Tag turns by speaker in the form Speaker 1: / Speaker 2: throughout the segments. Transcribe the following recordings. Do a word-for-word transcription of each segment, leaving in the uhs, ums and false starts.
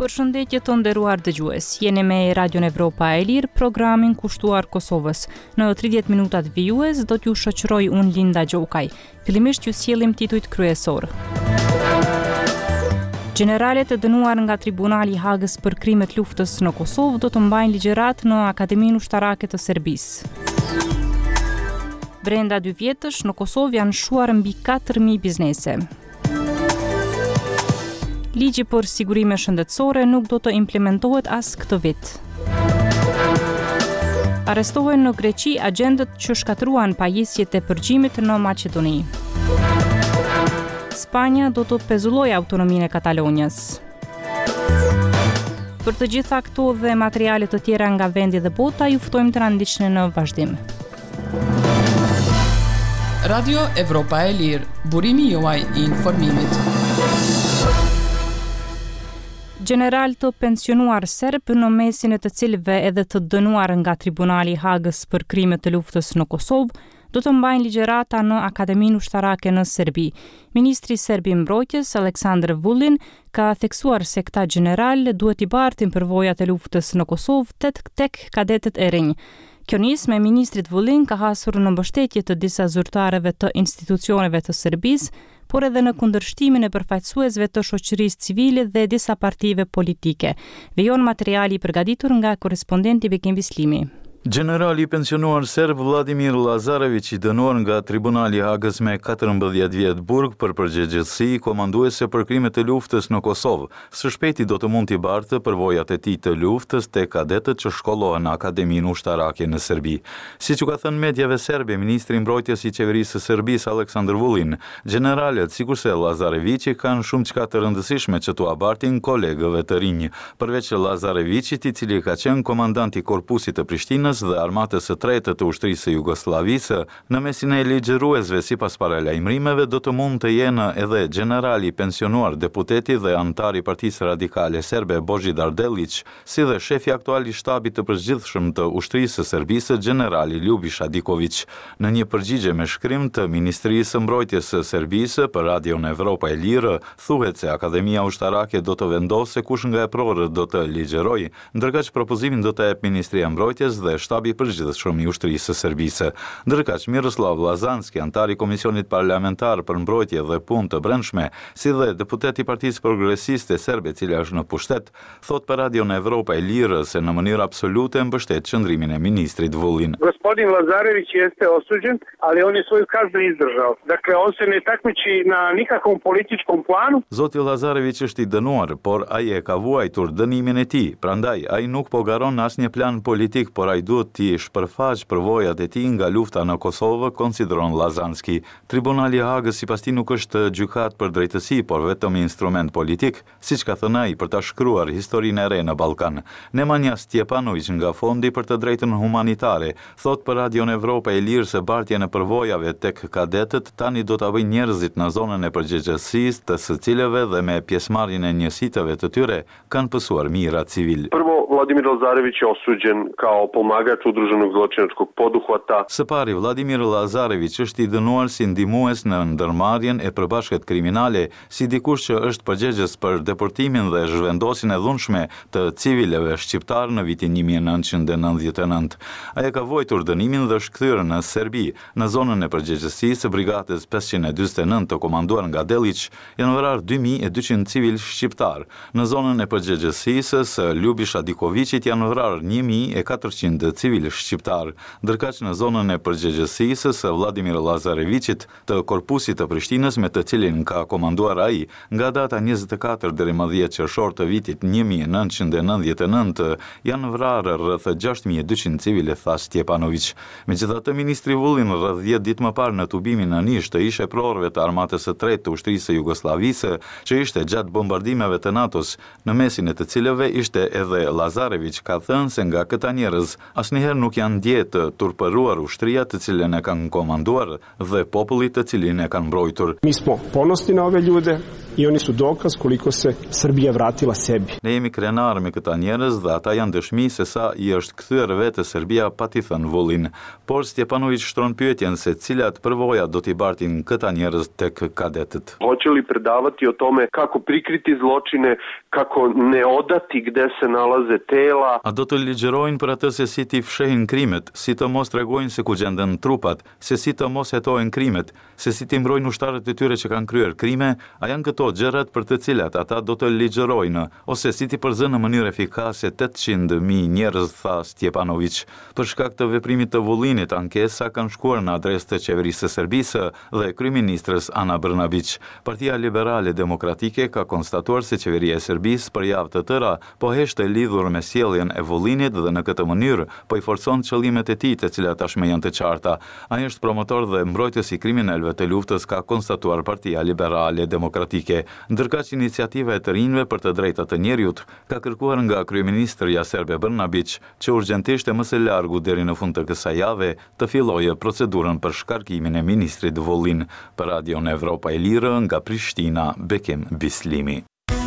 Speaker 1: Përshëndetje të nderuar dëgjues. Jeni me Radio Evropa e Lirë, programin kushtuar Kosovës. Në tridhjetë minutat vijues do t'ju shoqëroj unë Linda Gjokaj. Fillimisht ju sjellim titujt kryesor. Generalet e dënuar nga Tribunali i Hagës për krimet luftës në Kosovë do të mbajnë ligjërat në Akademinë Ushtarake të Serbisë. Brenda dy vjetësh në Kosovë janë shuar mbi katër mijë biznese. Ligji për sigurime shëndetësore nuk do të implementohet as këtë vit. Arrestohen në Greqi agjentët që shkatruan pajisjet e përgjimit në Maqedoni. Spanja do të pezullojë autonominë e Katalonjës. Për të gjitha këto dhe materiale të tjera nga vendi dhe bota, ju ftojmë të na ndiqni në vazhdim.
Speaker 2: Radio Evropa e Lirë, burimi juaj i informimit.
Speaker 1: General të pensionuar serb në mesin e të cilëve edhe të dënuar nga Tribunali i Hagës për krimet të luftës në Kosovë do të mbajnë ligjërata në Akademinë Ushtarake në Serbi. Ministri serb i mbrojtjes Aleksandar Vulin ka theksuar se këta general duhet i bartin përvojat e luftës në Kosovë tek tek kadetet e rinj. Kjo nis me ministrit Vulin ka hasur në mbështetje të disa zyrtarëve të institucioneve të Serbisë, por edhe në kundërshtimin e përfaqësuesve të shoqërisë civile dhe disa partive politike. Vijon materiali i përgatitur nga korrespondenti Bekim Bislimi.
Speaker 3: Generali i pensionuar serb Vladimir Lazarević i dënuar nga Tribunali i Hagës me katërmbëdhjetë vjet burg për përgjegjësi komanduese për krimet e luftës në Kosovë. Së shpejti do të mund t'i bartë përvojat e tij të luftës te kadetët që shkollohen në Akademinë Ushtarake në Serbi. Siç u ka thënë mediave serbe, ministri i mbrojtjes i qeverisë së Serbisë Aleksandar Vulin, generalet sikurse Lazarevići kanë shumë çka të rëndësishme që t'u bartin kolegëve të rinj. Përveç Lazarevićit, i cili ka qenë komandant i korpusit të Prishtinës dhe armatës së tretë të ushtrisë së Jugosllavisë, në mesin e ligjëruesve sipas paralajmërimeve do të mund të jenë edhe generali i pensionuar deputeti dhe antar i Partisë Radikale Serbe Božidar Delić, si dhe shefi aktual i shtabit të përgjithshëm të ushtrisë së Serbisë, generali Ljubiša Diković. Në një përgjigje me shkrim të Ministrisë së Mbrojtjes së Serbisë për Radion Evropa e Lirë, thuhet se Akademia Ushtarake do të vendosë kush nga eprorët do të ligjërojë, ndërkaq propozimin do të jap Ministria e Mbrojtjes dhe shtabi përgjithshëm i ushtrisë së Serbisë. Ndërkaq Miroslav Lazanski, antar i Komisionit Parlamentar për Mbrojtje dhe Punë të Brendshme, si dhe deputet i Partisë Progresiste Serbe, e cila është në pushtet, thot për Radion Evropa e Lirë se në mënyrë absolute mbështet qëndrimin e ministrit Vulin.
Speaker 4: Gospodin Lazarević jeste osuđen, ali on je svoju kaznu izdržao. Dakle, on se ne takmiči na nikakvom političkom planu.
Speaker 3: Zoti Lazarević është i dënuar, por ai e ka vuajtur dënimin e tij. Prandaj ai nuk po garon asnjë plan politik, por ai duhet t'i shpërfaq përvojat e tij nga lufta në Kosovë, konsideron Lazanski. Tribunali i Hagës sipas tij nuk është gjykat për drejtësi, por vetëm instrument politik, siç ka thënë ai për ta shkruar historinë e re në Ballkan. Nemanja Stjepanović nga Fondi për të drejtën humanitare thot për Radion Evropa e Lirë se bartja në përvojave tek kadetët tani do ta bëjnë njerëzit në zonën e përgjegjësisë, të së cilëve dhe me pjesëmarrjen e njësitëve të tyre kanë pësuar mijëra civil.
Speaker 5: Vladimir Lazarević je osuđen kao pomagač udruženog zločinačkog poduhvata.
Speaker 3: Së pari, Vladimir Lazarević është i dënuar si ndihmues në ndërmarrjen e përbashkët kriminale, si dikush që është përgjegjës për deportimin dhe zhvendosjen e dhunshme të civileve shqiptar në vitin një mijë e nëntëqind e nëntëdhjetë e nëntë. Ai ka vojtur dënimin dhe është kthyer në Serbi, në zonën e përgjegjësisë së brigadës pesëqind e dyzet e nëntë të komanduar nga Delić, janë vrarë dy mijë e dyqind civil shqiptar. Në zonën e përgjegjësisë së Ljubiša Dikovićit janë vrarë një mijë e katërqind civil shqiptar, ndërkaq në zonën e përgjegjësisë së Vladimir Lazarevićit të korpusit të Prishtinës me të cilin ka komanduar ai, nga data njëzet e katër deri më dhjetë qershor të vitit një mijë e nëntëqind e nëntëdhjetë e nëntë, janë vrarë rreth gjashtë mijë e dyqind civile, tha Stjepanović. Megjithatë, ministri Vulin rreth dhjetë ditë më parë në tubimin në Nish të ish eprorëve të armatës së tretë të ushtrisë së Jugosllavisë, që ishte gjatë bombardimeve të NATO-s, në mesin e të cilëve ishte edhe Lazarević, ka thënë se nga këta njerëz asnjëherë nuk janë ndjetë të turpëruar ushtria të cilën e kanë komanduar dhe popullit të cilin e kanë mbrojtur.
Speaker 6: Mi smo ponosni na ove ljude. i oni su dokaz koliko se Srbija vratila sebi.
Speaker 3: Ne jemi krenar me këta njerëz dhe ata janë dëshmi se sa i është kthyer vetë Serbia pa t'i thënë vullin. Por Stjepanović shtron pyetjen se cilat përvoja do t'i bartin këta njerëz tek kadetët.
Speaker 5: Hoće li predavati o tome kako prikriti zločine, kako ne odati gde se nalaze tela?
Speaker 3: A do të ligjërojnë për atë se si t'i fshehin krimet, si të mos tregojnë se ku gjenden trupat, se si të mos hetojnë krimet, se si t'i mbrojnë ushtarët e tyre që kanë kryer krime, a janë këto gjërat për të cilat ata do të ligjërojnë, ose si t'i përzënë në mënyrë efikase tetëqind mijë njerëz, tha Stjepanović. Për shkak të veprimit të vullinit, ankesa kanë shkuar në adresë të qeverisë së Serbisë dhe kryeministres Ana Brnabić. Partia Liberale Demokratike ka konstatuar se qeveria e Serbisë për javë të tëra po heshte lidhur me sjelljen e vullinit dhe në këtë mënyrë po i forcon qëllimet e tij, të cilat tashmë janë të qarta. Ai është promotor dhe mbrojtës i kriminalëve të luftës, ka konstatuar Partia Liberale Demokratike. Ndërkaq iniciativa e të rinjve për të drejtat të njerëzit ka kërkuar nga kryeministrja serbe Brnabić që urgjentisht e më së largu deri në fund të kësaj jave të fillojë procedurën për shkarkimin e ministrit Vullin. Për Radion Evropa e Lirë nga Prishtina, Bekim Bislimi.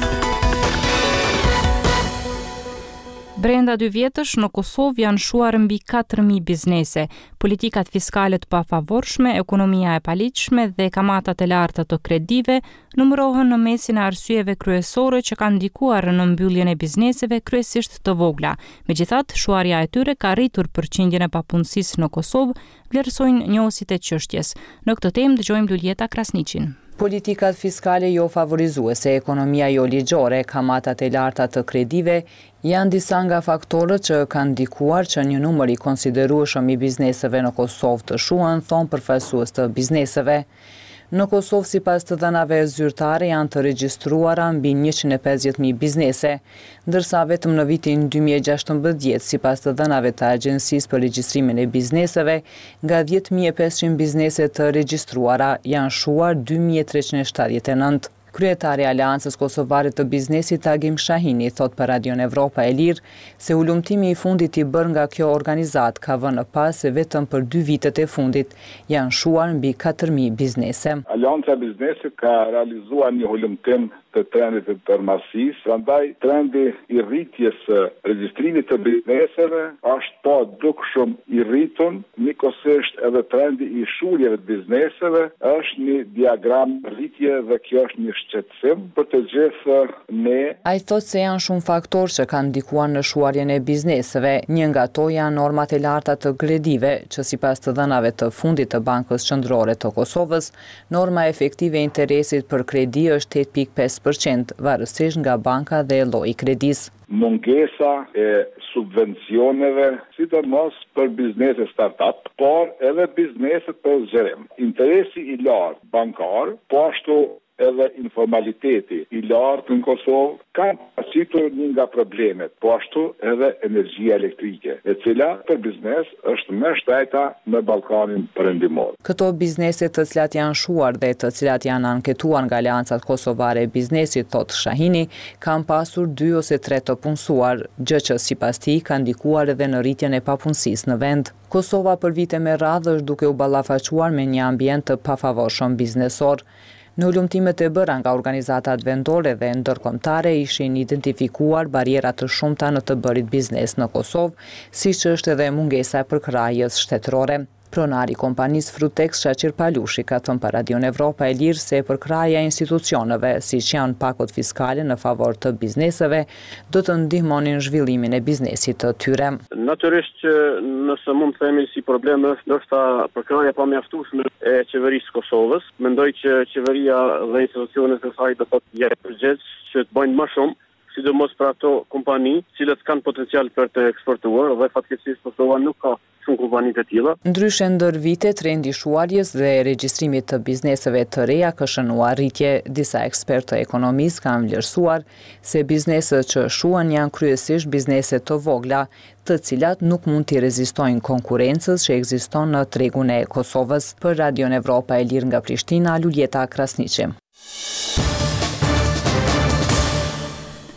Speaker 1: Brenda dy vjetësh në Kosovë janë shuar mbi katër mijë biznese. Politikat fiskale të pafavorshme, ekonomia e paligjshme dhe kamatat e larta të kredive numërohen në mesin e arsyeve kryesore që kanë ndikuar në mbylljen e bizneseve, kryesisht të vogla. Megjithatë, shuarja e tyre ka rritur përqindjen e papunësisë në Kosovë, vlerësojnë njohësit e çështjes. Në këtë temë dëgjojmë Luljeta Krasniqin.
Speaker 7: Politikat fiskale jo favorizuese, ekonomia jo ligjore, kamatat e larta të kredive janë disa nga faktorët që kanë ndikuar që një numër i konsiderueshëm i bizneseve në Kosovë të shuan, thon përfaqësues të bizneseve. Në Kosovë, sipas të dhënave zyrtare, janë të regjistruara mbi njëqind e pesëdhjetë mijë biznese, ndërsa vetëm në vitin dy mijë e gjashtëmbëdhjetë, sipas të dhënave të Agjencisë për Regjistrimin e Bizneseve, nga dhjetë mijë e pesëqind biznese të regjistruara janë shuar dy mijë e treqind e shtatëdhjetë e nëntë. Kryetari i Aleancës Kosovare të Biznesit Agim Shahini thot për Radion Evropa e Lirë se ulumtimi i fundit i bërë nga kjo organizat ka vënë pas se vetëm për dy vitet e fundit janë shuar mbi katër mijë biznese.
Speaker 8: Aleanca e Biznesit ka realizuar një ulumtim të trendit të tërmasisë, prandaj trendi i rritjes së regjistrimit të bizneseve është po dukshëm i rritur, njëkohësisht edhe trendi i shurjeve të bizneseve është një diagram rritje dhe kjo është një shqetësim për të gjithë ne.
Speaker 7: Ai thotë se janë shumë faktorë që kanë ndikuar në shuarjen e bizneseve. Një nga ato janë normat e larta të kredive, që sipas të dhënave të fundit të Bankës Qendrore të Kosovës, norma efektive e interesit për kredi është tetë pikë pesë përqind, varësisht nga banka dhe lloji i kredisë.
Speaker 8: Mungesa e subvencioneve, sidomos për biznese start-up, por edhe biznese për zgjerim. Interesi i lartë bankar, po ashtu edhe informaliteti i lartë në Kosovë kanë pasitur një nga problemet, po ashtu edhe energjia elektrike, e cila për biznes është më shtajta në Ballkanin Perëndimor.
Speaker 7: Këto biznese të cilat janë shuar dhe të cilat janë anketuar nga Aleancat Kosovare e Biznesit, thot Shahini, kanë pasur dy ose tre të punësuar, gjë që sipas tij ka ndikuar edhe në rritjen e papunësisë në vend. Kosova për vite me radhë është duke u ballafaquar me një ambient të pafavorshëm biznesor. Në ulumtimet e bëra nga organizatat vendore dhe ndërkombëtare ishin identifikuar barierat të shumta në të bërit biznes në Kosovë, siç është edhe mungesa e përkrahjes shtetërore. Pronari i kompanisë Frutex Shaqir Palushi ka thënë për Radion Evropa e Lirë se përkrahja e institucioneve, siç janë pakot fiskale në favor të bizneseve, do të ndihmonin zhvillimin e biznesit të tyre.
Speaker 9: Natyrisht që nëse mund të themi si problem është ndoshta përkrahja pa mjaftueshme e qeverisë Kosovës. Mendoj që qeveria dhe institucionet e saj do të jetë përgjegjës që të bëjnë më shumë, sidomos për ato kompani cilët kanë potencial për të eksportuar dhe fatkeqësisht Kosova nuk ka shumë kompani të tilla.
Speaker 7: Ndryshe ndër vite, trendi i shuarjes dhe regjistrimit të bizneseve të reja ka shënuar rritje. Disa ekspertë ekonomistë kanë vlerësuar se bizneset që shuan janë kryesisht biznese të vogla, të cilat nuk mund t'i rezistojnë konkurrencës që ekziston në tregun e Kosovës. Për Radion Evropa e Lirë nga Prishtina, Luljeta Krasniqi.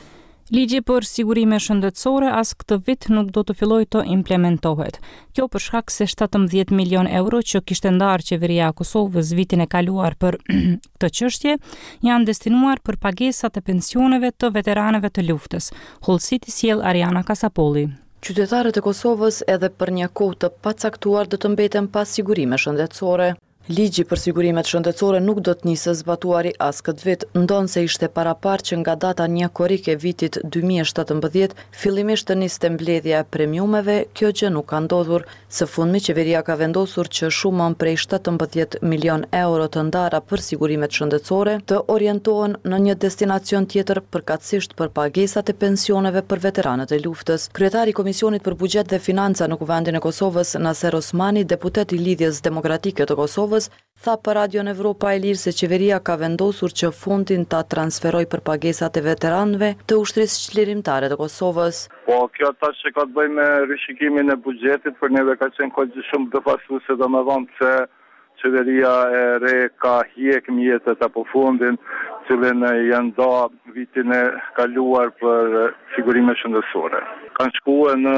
Speaker 1: Ligji për sigurime shëndetësore as këtë vit nuk do të fillojë të implementohet. Kjo për shkak se shtatëmbëdhjetë milion euro që kishte ndarë qeveria e Kosovës vitin e kaluar për këtë çështje janë destinuar për pagesat e pensioneve të veteranëve të luftës. Hollësit i sjell Ariana Kasapolli.
Speaker 7: Qytetarët e Kosovës edhe për një kohë të pacaktuar do të mbeten pa sigurime shëndetësore. Ligji për sigurimet shëndetësore nuk do të nisë zbatuari as këtë vit, ndonë se ishte parapar që nga data një korike vitit dy mijë e shtatëmbëdhjetë fillimisht të niste mbledhja e premiumeve, kjo gjë nuk ka ndodhur. Së fundmi qeveria ka vendosur që shumën prej shtatëmbëdhjetë milion euro të ndara për sigurimet shëndetësore të orientohen në një destinacion tjetër përkatësisht për pagesat e pensioneve për veteranët e luftës. Kryetari i Komisionit për Buxhet dhe Financa në Kuvendin e Kosovës, Naser Osmani, deputet i Lidhjes Demokratike të Kosovës, tha për Radion Evropa e Lirë se qeveria ka vendosur që fondin ta transferoj për pagesat e veteranëve të ushtrisë çlirimtare të Kosovës.
Speaker 8: Po, kjo tash që ka të bëjë me rishikimin e buxhetit, për neve ka qenë kohë shumë befasuese, domethënë se qeveria e re ka hjek mjetet apo fondin, cilën janë dha vitin e kaluar për sigurime shëndetësore. Kanë shkuar në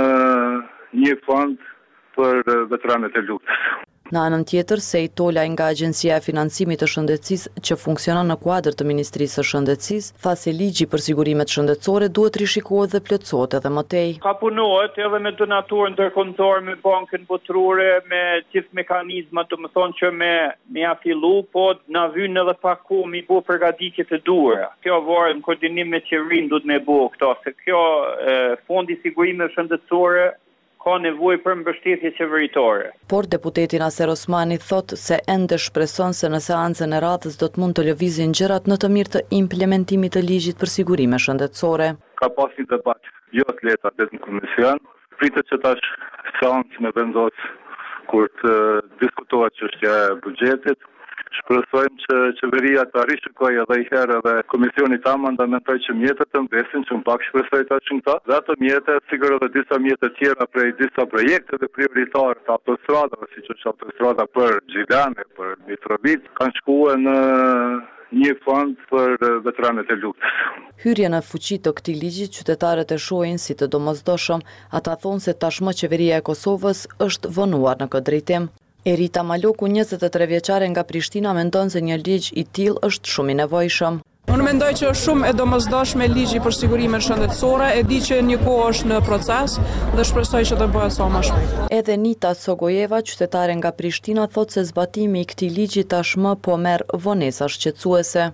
Speaker 8: një fond për veteranët e luftës.
Speaker 7: Në anën tjetër, Sejt Tola nga Agjencia e Financimit të Shëndetësisë që funksionon në kuadër të Ministrisë së Shëndetësisë, tha se ligji për sigurimet shëndetësore duhet rishikohet dhe plotësohet edhe më tej.
Speaker 10: Ka punohet edhe me donatorë ndërkombëtar, me Bankën Botërore, me gjithë mekanizmat, do të thonë që me me ja fillu, po na vjen edhe pak kohë mi bëu përgatitjet e duhura. Kjo varet në koordinim me qeverinë duhet me bëu këto, se kjo e, fondi sigurime shëndetësore ka nevojë për mbështetje qeveritare.
Speaker 7: Por deputeti Naser Osmani thot se ende shpreson se në seancën e radhës do të mund të lëvizin gjërat në të mirë të implementimit të ligjit për sigurime shëndetësore.
Speaker 8: Ka pas një debat jo të lehtë atë në komision. Pritet që tash seancën e vendos kur të diskutohet çështja e buxhetit. Shpresojmë që qeveria të rishikojë edhe i herë edhe komisioni ta mandamentoj që mjetet të mbesin, që më pak shpresoj ta që këta. Dhe ato mjetet, sigur edhe disa mjetet tjera prej disa projekte dhe prioritarë të autostradave, si që është autostrada për Gjilane, për Mitrovic, kanë shkuar në një fond për veteranët e luftës.
Speaker 7: Hyrje në fuqi të këtij ligji qytetarët e shohin si të domosdoshëm, ata thonë se tashmë qeveria e Kosovës është vonuar në këtë drejtim. Erita Maloku, njëzet e tre vjeçare nga Prishtina, mendon se një ligj i tillë është shumë i nevojshëm.
Speaker 11: Unë mendoj që është shumë e domosdoshme ligji për sigurimet shëndetësore, e di që një kohë është në proces dhe shpresoj që të bëhet sa më shpejt.
Speaker 7: Edhe Nita Sogojeva, qytetare nga Prishtina, thotë se zbatimi i këtij ligji tashmë po merr vonesa shqetësuese.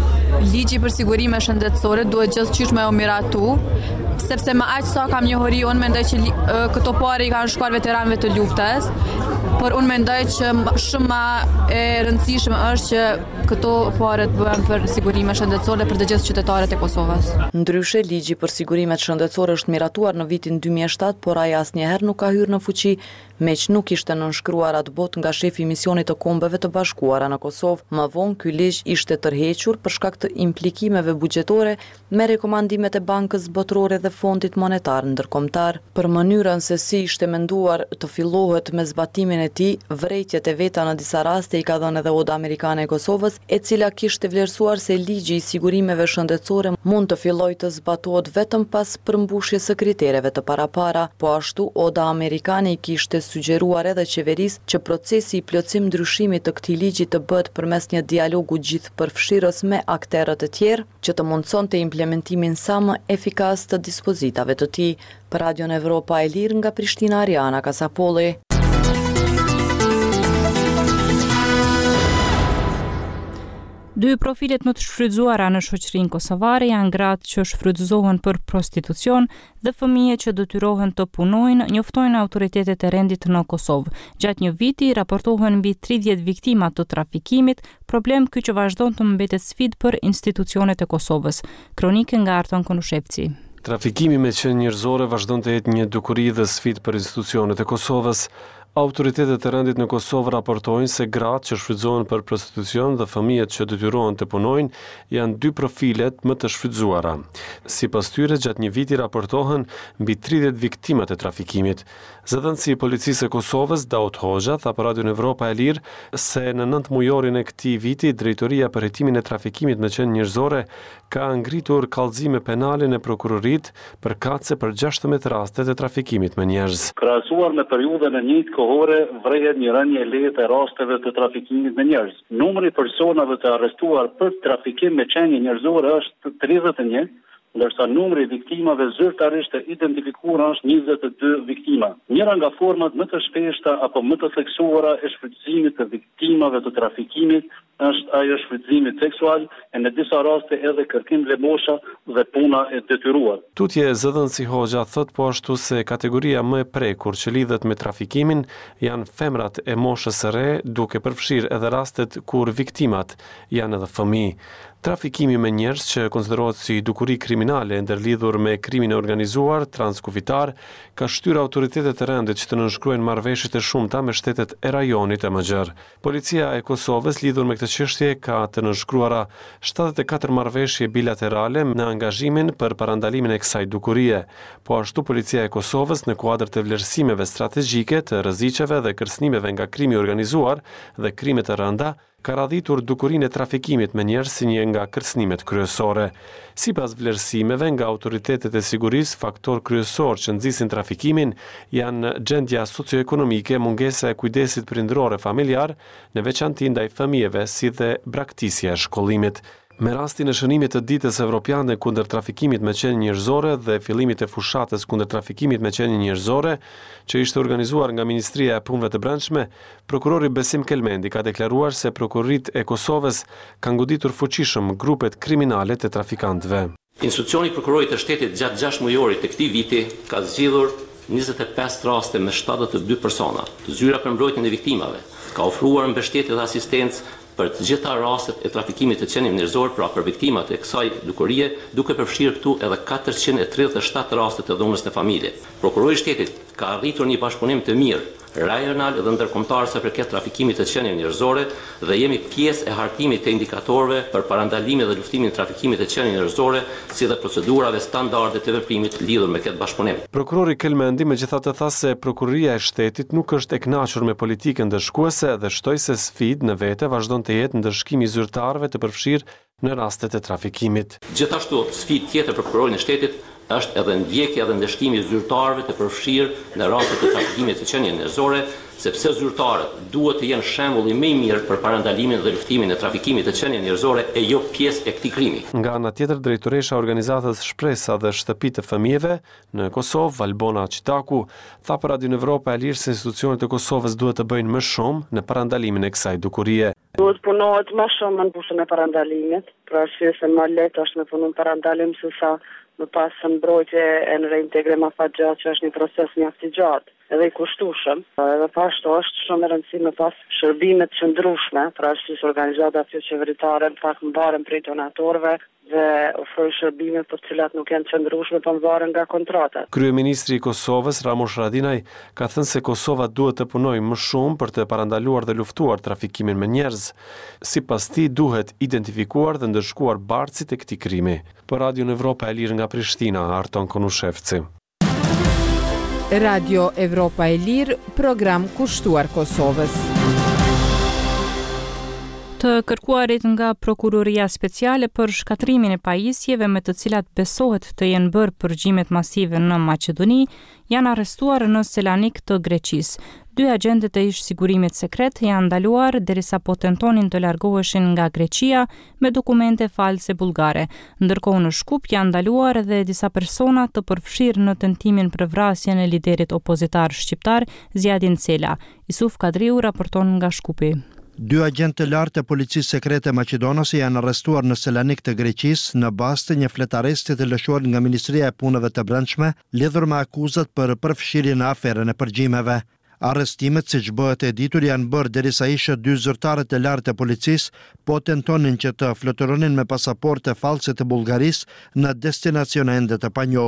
Speaker 12: Ligji për sigurime shëndetësore duhet gjithçysh me u miratu, sepse më aq sa kam njohuri, unë mendoj që uh, këto pare i kanë shkuar veteranëve të luftës, por unë mendoj që shumë më e rëndësishme është që këto pare të bëhen për sigurime shëndetësore për të gjithë qytetarët e Kosovës.
Speaker 7: Ndryshe, ligji për sigurimet shëndetësore është miratuar në vitin dy mijë e shtatë, por ai asnjëherë nuk ka hyrë në fuqi, meq nuk ishte nënshkruar atë botë nga shefi i misionit të Kombeve të Bashkuara në Kosovë. Më vonë ky ligj ishte tërhequr për shkak të implikimeve buxhetore me rekomandimet e Bankës Botërore dhe Fondit Monetar Ndërkombëtar. Për mënyrën se si ishte menduar të fillohet me zbatimin e tij, vërejtjet e veta në disa raste i ka dhënë edhe Oda Amerikane e Kosovës, e cila kishte vlerësuar se ligji i sigurimeve shëndetësore mund të fillojë të zbatohet vetëm pas përmbushjes së kritereve të parapara. Po ashtu, Oda Amerikane i kishte sugjeruar edhe qeverisë që procesi i plotësim ndryshimit të këtij ligji të bëhet përmes një dialogu gjithëpërfshirës me akterët e tjerë, që të mundsonte implementimin sa më efikas të dispozitave të tij. Për Radion Evropa e Lirë nga Prishtina, Ariana Kasapolli.
Speaker 1: Dy profilet më të shfrytzuara në shoqërinë kosovare janë gratë që shfrytëzohen për prostitucion dhe fëmijë që detyrohen të punojnë, njoftojnë autoritetet e rendit në Kosovë. Gjatë një viti raportohen mbi tridhjetë viktima të trafikimit, problem ky që vazhdon të mbetet sfidë për institucionet e Kosovës. Kronike nga Arton Konushevci.
Speaker 13: Trafikimi me qenë njerëzore vazhdon të jetë një dukuri dhe sfidë për institucionet e Kosovës. Autoritetet e rendit në Kosovë raportojnë se gratë që shfrytëzohen për prostitucion dhe fëmijët që detyrohen të punojnë janë dy profilet më të shfrytëzuara. Sipas tyre, gjatë një viti raportohen mbi tridhjetë viktimat e trafikimit. Zëdhënësi i Policisë së Kosovës, Daud Hoxha, tha për Radio Evropa e Lirë se në nëntë mujorin e këtij viti, Drejtoria për hetimin e trafikimit me qenë njerëzore ka ngritur kallëzime penale në prokurorit për katse për gjashtëdhjetë rastet e trafikimit me njerëz.
Speaker 14: Krahasuar me periudhën e njëjtë kohore, vrehet një rënje e lehtë e rasteve të trafikimit me njerëz. Numri i personave të arrestuar për trafikim me qenie njerëzore është tridhjetë e një, ndërsa numri i viktimave zyrtarisht të identifikuar është njëzet e dy viktima. Njëra nga format më të shpeshta apo më të theksuara e shfrytëzimit të viktimave të trafikimit është ajo shfrytëzimi seksual e në disa raste edhe kërkim lëmosha dhe puna e detyruar.
Speaker 13: Tutje zëdhënësi Hoxha thot po ashtu se kategoria më e prekur që lidhet me trafikimin janë femrat e moshës së re, duke përfshirë edhe rastet kur viktimat janë edhe fëmijë. Trafikimi me njerëz që konsiderohet si dukuri kriminale ndërlidhur me krimin e organizuar transkufitar ka shtyrë autoritetet e rendit që të nënshkruajnë marrëveshje të shumta me shtetet e rajonit e Mëxher. Policia e Kosovës lidhur me këtë çështje ka të nënshkruara shtatëdhjetë e katër marrëveshje bilaterale në angazhimin për parandalimin e kësaj dukurie. Po ashtu Policia e Kosovës në kuadër të vlerësimeve strategjike të rreziqeve dhe kërcënimeve nga krimi i organizuar dhe krimet e rënda ka radhitur dukurinë e trafikimit me njerëz si një nga kërcënimet kryesore. Sipas vlerësimeve nga autoritetet e sigurisë, faktor kryesor që nxisin trafikimin janë gjendja socioekonomike, mungesa e kujdesit prindëror e familjar, në veçantë ndaj fëmijëve, si dhe braktisja e shkollimit. Me rastin e shënimit të ditës evropiane kundër trafikimit me qenie njerëzore dhe fillimit e fushatës kundër trafikimit me qenie njerëzore, që ishte organizuar nga Ministria e Punëve të Brendshme, prokurori Besim Kelmendi ka deklaruar se prokurorit e Kosovës kanë goditur fuqishëm grupet kriminale të trafikantëve.
Speaker 15: Instruksioni i prokurorit të shtetit gjatë gjashtë mujorit të këtij viti ka zgjidhur njëzet e pesë raste me shtatëdhjetë e dy persona, të zyra për mbrojtjen e viktimave, ka ofruar mbështetje dhe asistencë për të gjitha rastet e trafikimit të qenieve njerëzore, pra për viktimat e kësaj dukurie, duke përfshirë këtu edhe katërqind e tridhjetë e shtatë raste të dhunës në familje. Prokurori i shtetit ka arritur një bashkëpunim të mirë rajonal dhe ndërkombëtar sa përket trafikimit të qenieve njerëzore dhe jemi pjesë e hartimit të indikatorëve për parandalimin dhe luftimin e trafikimit të qenieve njerëzore, si dhe procedurave standarde të veprimit lidhur me këtë bashkëpunim.
Speaker 13: Prokurori Kelmendi megjithatë tha se prokuroria e shtetit nuk është e kënaqur me politikën ndëshkuese dhe shtoi se sfidë në vete vazhdon të jetë ndërshkimi i zyrtarëve të përfshirë në rastet e trafikimit.
Speaker 15: Gjithashtu, sfidë tjetër për prokurorin e shtetit është edhe ndjekja dhe ndëshkimi i zyrtarëve të përfshirë në rastet e trafikimit të qenieve njerëzore, sepse zyrtarët duhet të jenë shembulli më i mirë për parandalimin dhe luftimin e trafikimit të qenieve njerëzore e jo pjesë e këtij krimi.
Speaker 13: Nga ana tjetër, drejtoresha e organizatës Shpresa dhe Shtëpi të Fëmijëve në Kosovë, Valbona Qitaku, tha për Radio Evropa e Lirë se institucionet e Kosovës duhet të bëjnë më shumë në parandalimin e kësaj dukurie.
Speaker 16: Duhet punohet më shumë në fushën e parandalimit, për arsye se më lehtë është me punu në parandalim se sa më pas së mbrojtje e në reintegrim afatgjatë, që është një proces mjaft i gjatë edhe i kushtueshëm. Edhe pashtu është shumë e rëndësishme me pas shërbime të qëndrueshme, pra si organizatat jo qeveritare pak mbaren prej donatorëve dhe ofrojnë shërbime për të cilat nuk janë qëndrueshme, por mbaren nga kontratat.
Speaker 13: Kryeministri i Kosovës Ramush Haradinaj ka thënë se Kosova duhet të punojë më shumë për të parandaluar dhe luftuar trafikimin me njerëz. Sipas tij duhet identifikuar dhe ndëshkuar bartësit e këtij krimi. Për Radio Evropa e Lirë nga Prishtina, Arton Konushevci.
Speaker 17: Radio Evropa e Lirë, program kushtuar Kosovës.
Speaker 1: Të kërkuarit nga Prokuroria Speciale për shkatrimin e pajisjeve me të cilat besohet të jenë bërë përgjimet masive në Maqedoni, janë arrestuar në Selanik të Greqisë. Dy agentët e ish sigurimit sekret janë ndaluar derisa po tentonin të largoheshin nga Greqia me dokumente false bullgare. Ndërkohë në Shkup janë ndaluar edhe disa persona të përfshirë në tentimin për vrasjen e liderit opozitar shqiptar Zjadin Cela. Isuf Kadriu raporton nga Shkupi.
Speaker 18: Dy agentë të lartë të policisë sekrete maqedonase janë arrestuar në Selanik të Greqisë në bazë të një fletaresti të lëshuar nga Ministria e Punëve të Brendshme lidhur me akuzat për përfshirje në aferën e përgjimeve. Arrestimet, siç bëhet e ditur, janë bërë derisa ishte dy zyrtarë të lartë të policisë po tentonin që të fluturonin me pasaporte false të Bullgarisë në destinacione ende të panjohur.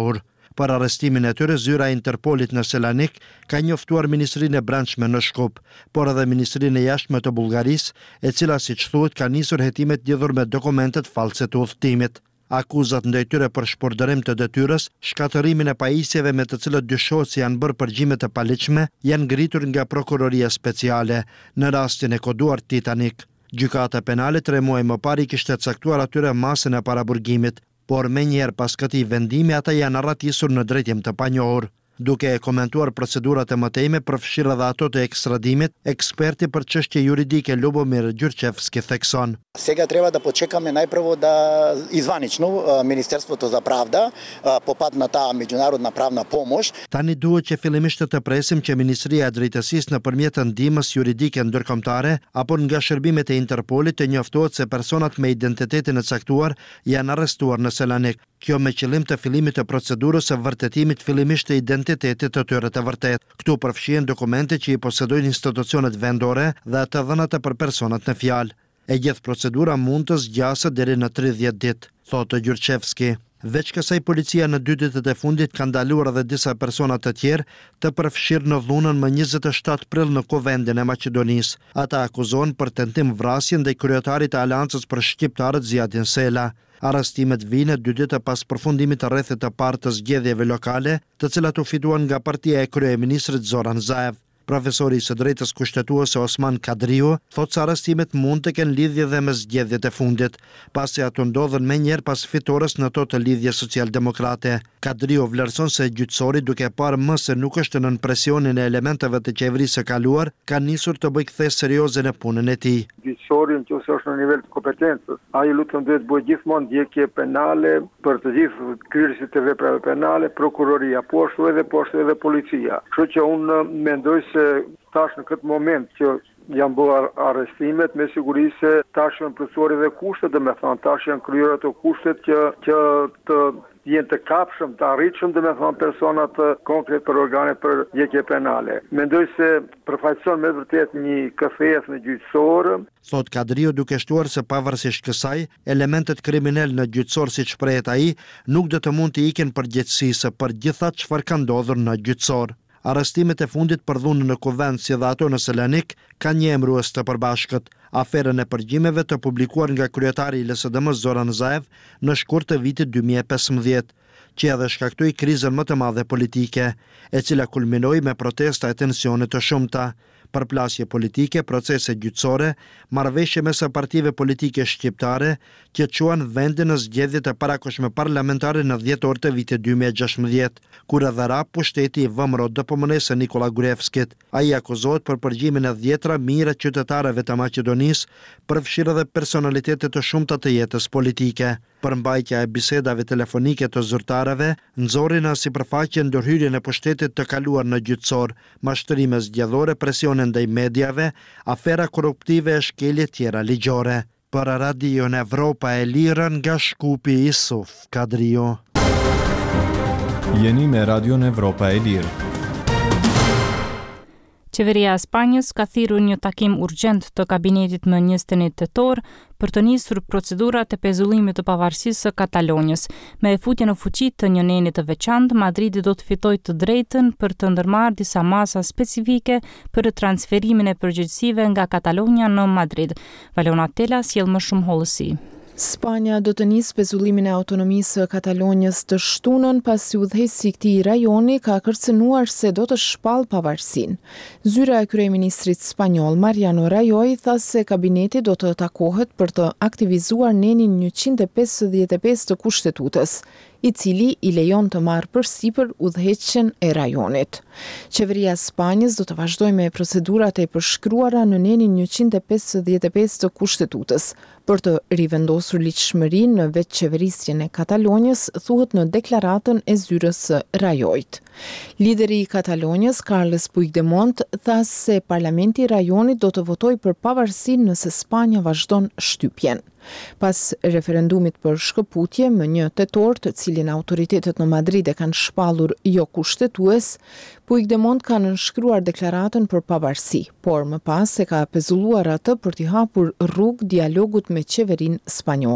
Speaker 18: Për arrestimin e tyre, zyra e Interpolit në Selanik ka njoftuar Ministrinë e Brendshme në Shkup, por edhe Ministrinë e Jashtme të Bullgarisë, e cila siç thuhet ka nisur hetimet lidhur me dokumentet false të udhëtimit. Akuzat ndaj tyre për shpërdorim të detyrës, shkatërimin e pajisjeve me të cilët dyshohet se janë bërë përgjime të paligjshme, janë ngritur nga Prokuroria Speciale në rastin e koduar Titanic. Gjykata penale tre muaj më parë kishte caktuar atyre masën e paraburgimit, por menjëherë pas këtij vendimi ata janë arratisur në drejtim të panjohur. Duke e komentuar procedurat e mëtejme përfshirë edhe ato të ekstradimit, eksperti për çështje juridike Lubomir Gjurçevski thekson.
Speaker 19: Сега трябва да почекаме най-първо да изванично Министерството за правда попадна та международна правна помощ.
Speaker 18: Tani duhet që fillimisht të presim që Ministria e Drejtësisë nëpërmjet ndihmës juridike ndërkombëtare apo nga shërbimet e Interpolit të njoftohet se personat me identitetin e caktuar janë arrestuar në Selanik. Kjo me qëllim të fillimit të procedurës së vërtetimit fillimisht të identitetit të tyre të vërtet. Këtu përfshihen dokumente që i posedojnë institucionet vendore dhe të dhënata për personat në fjalë. E gjithë procedura mund të zgjasë deri në tridhjetë ditë, thotë Gjurçevski. Veç kësaj, policia në dy ditët e fundit ka ndaluar edhe disa persona të tjerë të përfshirë në dhunën më njëzet e shtatë prill në kuvendin e Maqedonisë. Ata akuzohen për tentim vrasje ndaj kryetarit të Aleancës për shqiptarët Ziadin Sela. Arrestimet vijnë dy ditë pas përfundimit të rrethit të parë të zgjedhjeve lokale, të cilat u fituan nga partia e kryeministrit Zoran Zaev. Profesori i së drejtës kushtetuese Osman Kadriu thotë se arrestimet mund të kenë lidhje dhe me zgjedhjet e fundit, pasi ato ndodhen menjëherë pas fitores në to të lidhjes socialdemokrate. Kadriu vlerëson se gjyqësori, duke parë më se nuk është nën presionin e elementeve të qeverisë së kaluar, ka nisur të bëjë kthesë serioze në punën e tij.
Speaker 20: Gjyqësori nëse është në nivel të kompetencës, ai lutem duhet bëjë gjithmonë ndjekje penale për të gjithë kryerësit e veprave penale, prokuroria, po ashtu edhe po ashtu edhe policia. Kështu që unë mendoj se tash në këtë moment që janë bërë arrestimet, me siguri se tash janë plotësuar edhe kushtet, dhe me thonë tash janë kryer ato kushtet që që të jenë të kapshëm, të arritshëm, dhe me thonë personat konkret për organe për ndjekje penale. Mendoj se përfaqëson me vërtet një kafes në gjyqësor.
Speaker 18: Thot Kadriu, duke shtuar se pavarësisht kësaj, elementet kriminal në gjyqësor, siç prehet ai, nuk do të mund të iken përgjegjësisë për gjitha çfarë ka ndodhur në gjyqësor. Arrestimet e fundit për dhunën në kuvend si dhe ato në Selanik kanë një emërues të përbashkët, aferën e përgjimeve të publikuar nga kryetari i L S D M Zoran Zaev në shkurt të vitit dy mijë e pesëmbëdhjetë, që edhe shkaktoi krizën më të madhe politike, e cila kulminoi me protesta e tensione të shumta. Përplasje politike, procese gjyqësore, marrëveshje mes partive politike shqiptare që quan vendin në zgjedhjet e parakoshme parlamentare në dhjetor të vitit dy mijë e gjashtëmbëdhjetë, kur edhe ra pushteti i V M R O D P M N-së Nikola Gruevskit. Ai akuzohet për përgjimin e dhjetra mijëra qytetarëve të Maqedonisë, përfshirë edhe personalitete të shumta të jetës politike. Përmbajtja e bisedave telefonike të zyrtarëve nxorri në sipërfaqe ndërhyrjen e pushtetit të kaluar në gjyqësor, mashtrime zgjedhore, presione ndaj mediave, afera korruptive e shkelje tjera ligjore. Për Radion Evropa e Lirë nga Shkupi, Isuf Kadriu.
Speaker 21: Jeni me Radion Evropa e Lirë.
Speaker 1: Qeveria e Spanjës ka thirrur një takim urgjent të kabinetit më njëzet e një tetor për të nisur procedurat e pezullimit të pavarësisë së Katalonjës. Me futjen në fuqi të një neni të veçantë, Madridi do të fitojë të drejtën për të ndërmarrë disa masa specifike për transferimin e përgjegjësive nga Katalonja në Madrid. Valona Tela sjell më shumë hollësi.
Speaker 17: Spanja do të nisë pezullimin e autonomisë së Katalonjës të shtunën pasi udhëheqësi i këtij rajoni ka kërcënuar se do të shpall pavarësinë. Zyra e kryeministrit spanjoll Mariano Rajoy tha se kabineti do të takohet për të aktivizuar nenin njëqind e pesëdhjetë e pesë të kushtetutës, i cili i lejon të marrë përsipër udhëheqjen e rajonit. Qeveria e Spanjës do të vazhdojë me procedurat e përshkruara në nenin njëqind e pesëdhjetë e pesë të kushtetutës për të rivendosur ligjshmërinë në vetëqeverisjen e Katalonjës, thuhet në deklaratën e zyrës së Rajoyt. Lideri i Katalonjës, Carles Puigdemont, tha se parlamenti i rajonit do të votojë për pavarësinë nëse Spanja vazhdon shtypjen. Pas referendumit për shkëputje më një tetor, të cilin autoritetet në Madrid e kanë shpallur jo kushtetues, Puigdemont ka nënshkruar deklaratën për pavarësi, por më pas e ka pezulluar atë për t'i hapur rrugë dialogut me qeverinë spanjolle.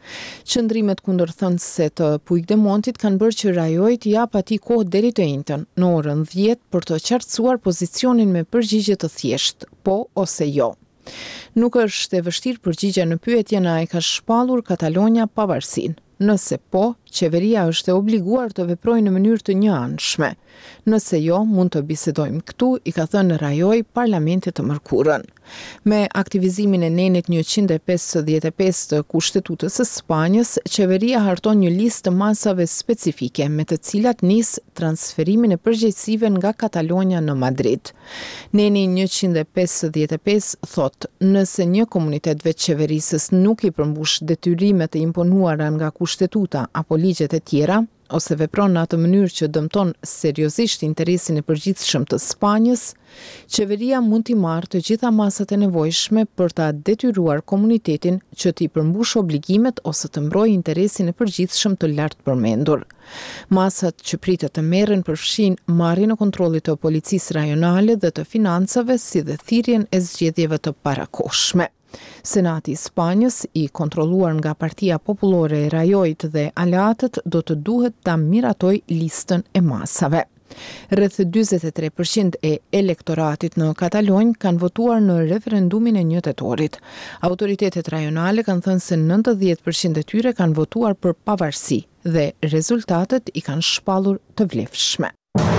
Speaker 17: Qëndrimet kundërthënëse të Puigdemontit kanë bërë që Rajoi të jap atij kohë deri të njëjtën, në orën dhjetë për të qartësuar pozicionin me përgjigje të thjeshtë, po ose jo. Nuk është e vështirë përgjigja në pyetjen a e ka shpallur Katalonja pavarësinë. Nëse po, qeveria është e obliguar të veprojë në mënyrë të njëanshme. Nëse jo, mund të bisedojmë këtu, i ka thënë Rajoi parlamentit të mërkurën. Me aktivizimin e nenit njëqind e pesëdhjetë e pesë të Kushtetutës së Spanjës, qeveria harton një listë të masave specifike me të cilat nis transferimin e përgjegjësive nga Katalonja në Madrid. Neni njëqind e pesëdhjetë e pesë thot, nëse një komunitet veç qeverisës nuk i përmbush detyrimet e imponuara nga Kushtetuta apo ligjet e tjera, ose vepron në atë mënyrë që dëmton seriozisht interesin e përgjithshëm të Spanjës, qeveria mund t'i marrë të gjitha masat e nevojshme për ta detyruar komunitetin që t'i përmbush obligimet ose të mbrojë interesin e përgjithshëm të lartë përmendur. Masat që pritet të merren përfshin marrjen e kontrollit të policisë rajonale dhe të financave, si dhe thirrjen e zgjedhjeve të parakohshme. Senati i Spanjës, i kontrolluar nga Partia Popullore e Rajoit dhe aleatët, do të duhet ta miratoj listën e masave. Rreth dyzet e tre përqind e elektoratit në Katalonjë kanë votuar në referendumin e një tetorit. Autoritetet rajonale kanë thënë se nëntëdhjetë përqind e tyre kanë votuar për pavarësi dhe rezultatet i kanë shpallur të vlefshme.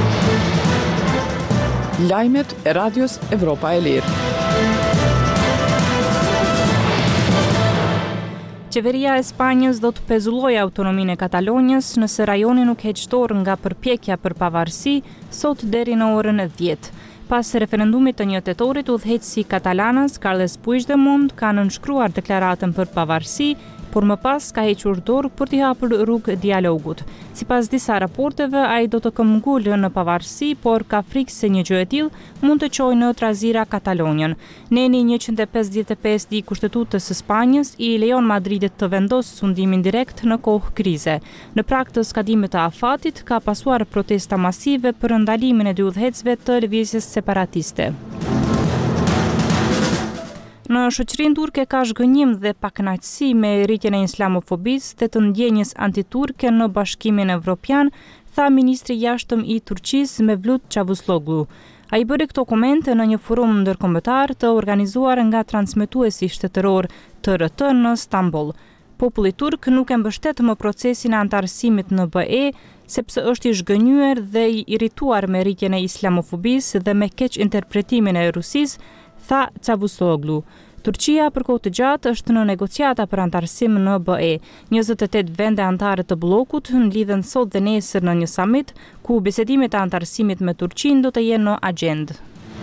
Speaker 11: Lajmet e Radios Evropa e Lirë.
Speaker 1: Qeveria e Spanjës do të pezullojë autonominë e Katalonjës nëse rajoni nuk heq dorë nga përpjekja për pavarësi sot deri në orën e dhjetë. Pas referendumit të një tetorit, udhëheqësi katalanës Carles Puigdemont ka nënshkruar deklaratën për pavarësi, por më pas ka hequr dorë për t'i hapur rrugë dialogut. Sipas disa raporteve, ai do të këmbgulë në pavarësi, por ka frikë se një gjë e tillë mund të çojë në trazira Katalonjën. Neni njëqind e pesëdhjetë e pesë i Kushtetutës së Spanjës i lejon Madridit të vendosë sundimin direkt në kohë krize. Në prag të skadimit të afatit ka pasuar protesta masive për ndalimin e dy udhëheqësve të lëvizjes separatiste. Në shoqërinë turke ka zhgënjim dhe pakënaqësi me rritjen e islamofobisë dhe të ndjenjes antiturke në Bashkimin Evropian, tha ministri i jashtëm i Turqisë Mevlut Çavuşoğlu. Ai bëri këto komente në një forum ndërkombëtar të organizuar nga transmetuesi shtetëror T R T në Stamboll. Populli turk nuk e mbështet më procesin e antarësimit në B E, sepse është i zhgënjyer dhe i irrituar me rritjen e islamofobisë dhe me keq interpretimin e Rusisë, tha Çavuşoğlu. Turqia për kohë të gjatë është në negociata për antarësim në B E. njëzet e tetë vende antare të bllokut lidhen sot dhe nesër në një summit, ku bisedimet e antarësimit me Turqinë do të jenë në agjendë.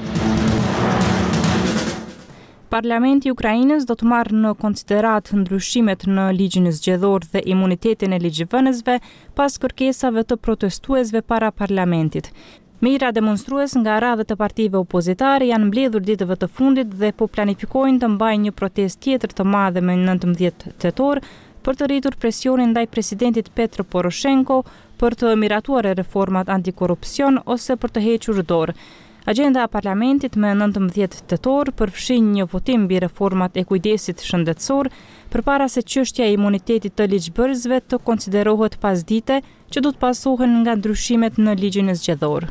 Speaker 1: Parlamenti i Ukrainës do të marrë në konsiderat ndryshimet në ligjin zgjedhor dhe imunitetin e ligjvënësve pas kërkesave të protestuesve para parlamentit. Mijëra demonstrues nga radhët e partive opozitare janë mbledhur ditëve të fundit dhe po planifikojnë të mbajnë një protestë tjetër të madhe më nëntëmbëdhjetë tetor për të rritur presionin ndaj presidentit Petro Poroshenko për të miratuar reformat antikorrupsion ose për të hequr dorë. Agjenda e parlamentit me nëntëmbëdhjetë tetor përfshin një votim mbi reformat e kujdesit shëndetësor, përpara se çështja e imunitetit të ligjbërësve të konsiderohet pasdite që do të pasohen nga ndryshimet në ligjin zgjedhor.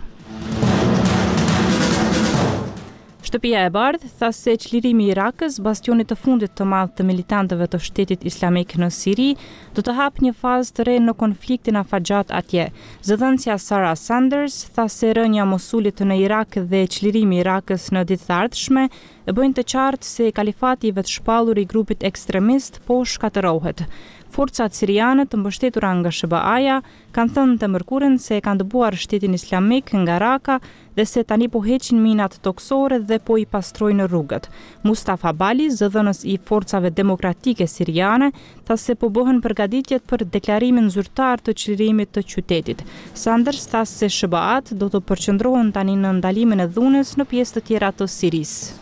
Speaker 1: Shtëpia e Bardhë tha se çlirimi i Irakës, bastionit të fundit të madh të militantëve të Shtetit Islamik në Siri, do të hapë një fazë të re në konfliktin afatgjat atje. Zëdhënësja Sarah Sanders tha se rënja Mosulit në Irak dhe çlirimi i Irakës në ditët e ardhshme e bëjnë të qartë se kalifati i vetshpallur i grupit ekstremist po shkatërohet. Forcat siriane të mbështetura nga S B A-ja kanë thënë të mërkurën se kanë dëbuar Shtetin Islamik nga Raka dhe se tani po heqin minat toksore dhe po i pastrojnë rrugët. Mustafa Bali, zëdhënës i forcave demokratike siriane, tha se po bëhen përgatitjet për deklarimin zyrtar të çlirimit të qytetit. Sanders tha se S B A-t do të përqendrohen tani në ndalimin e dhunës në pjesë të tjera të Sirisë.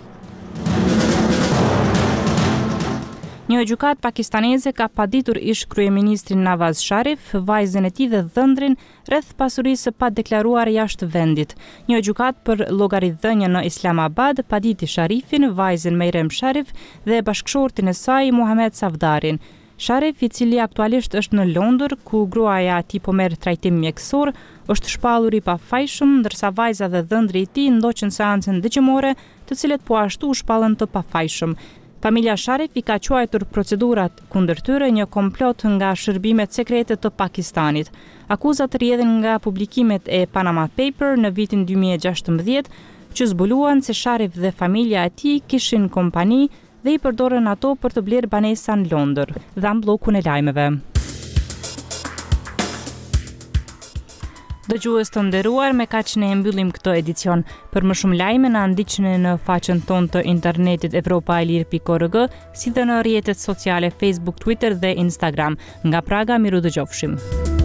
Speaker 1: Një gjykat pakistaneze ka paditur ish kryeministrin Nawaz Sharif, vajzën e tij dhe dhëndrin rreth pasurisë pa deklaruar jashtë vendit. Një gjykat për llogaridhënie në Islamabad paditi Sharifin, vajzën Meirem Sharif dhe bashkëshortin e saj Muhammad Safdarin. Sharef, i cili aktualisht është në Londër, ku gruaja e tij po merr trajtim mjekësor, është shpallur i pafajshëm, ndërsa vajza dhe dhëndri i tij ndoqën seancën dëgjimore, të cilët po ashtu u shpallën të pafajshëm. Familja Sharef i ka quajtur procedurat kundër tyre një komplot nga shërbimet sekrete të Pakistanit. Akuzat rrjedhin nga publikimet e Panama Paper në vitin dy mijë e gjashtëmbëdhjetë, që zbuluan se Sharef dhe familja e tij kishin kompani dhe i përdorën ato për të blerë banesa në Londër, dhan bllokun e lajmeve. Dëgjues të nderuar, me kaq ne e mbyllim këtë edicion. Për më shumë lajme na ndiqni në faqen tonë të internetit evropa e lirë pikë org, si dhe në rrjetet sociale Facebook, Twitter dhe Instagram. Nga Praga, miru dëgjofshim.